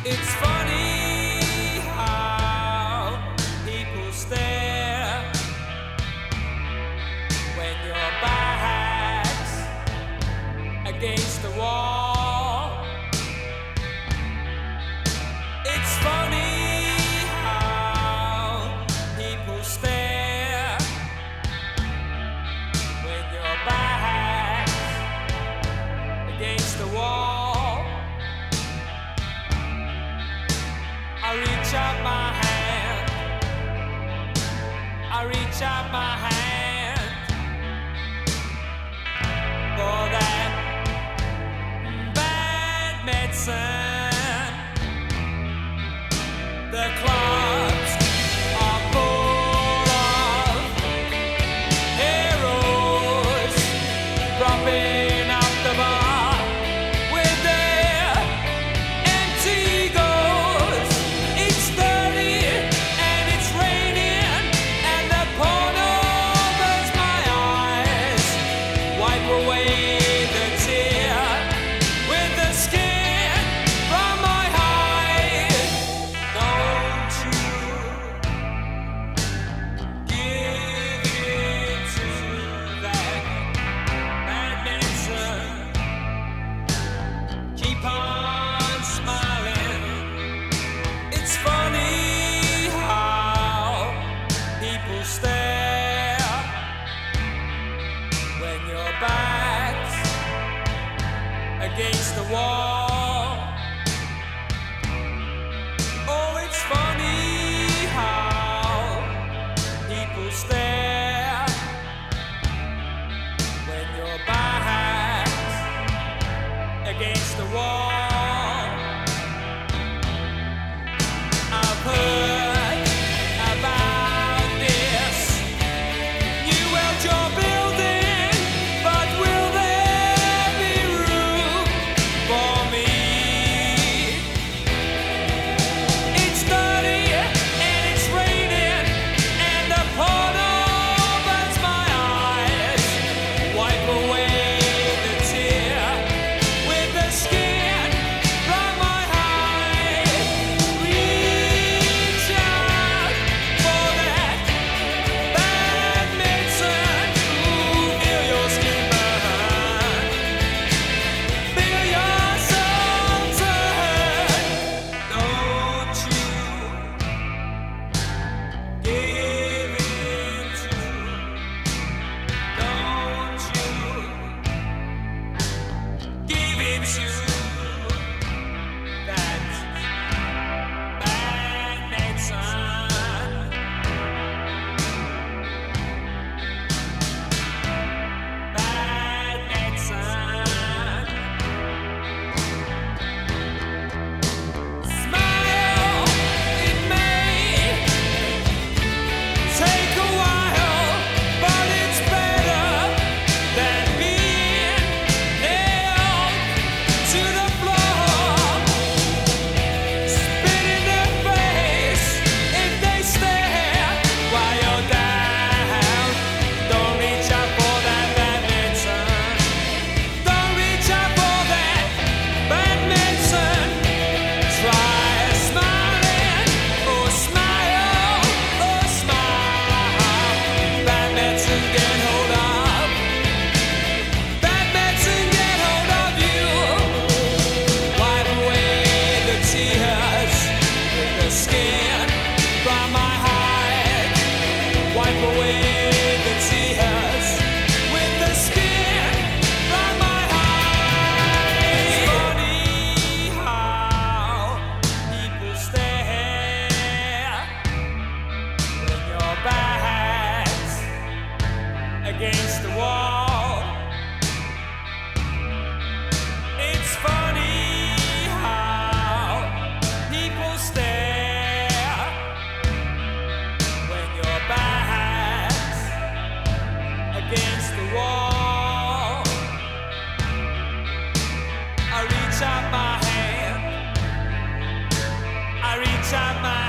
It's funny how people stare when your back's against the wall. It's funny how people stare when your back's against the wall. I reach out my hand, I reach out my hand for that bad medicine. The clubs are full of heroes propping up the bar with their empty goals. It's dirty and it's raining and the porno burns my eyes. Wipe away the tear with the skin from my eyes. Don't you give in to that bad medicine. Keep on smiling. It's funny how people stare when your back's against the wall. Oh, it's funny how people stare when your back's against the wall. I've heard about this new outdoor building, but will there be room for me? It's dirty and it's raining and the porno burns my eyes. Wipe away the tear with the skin from my eyes. Reach out for that bad medicine. Ooh, feel your skin burn. Feel your soul turn. Don't you give in to. Don't you give in to that bad medicine. Bad medicine. Smile, it may take a while, but it's better than being nailed to the floor. Spit in their face if they stare while you're down. Don't reach out for that bad medicine. Don't reach out for that bad medicine. Try smiling, oh smile, oh smile. Bad medicine get hold of. Bad medicine get hold of you. Wipe away the tears with the skin from my hide. Wipe away the tears with the skin from my hide. It's funny how people stare when your back's against the wall. It's funny how people stare when your back's against the wall. I reach out my hand, I reach out my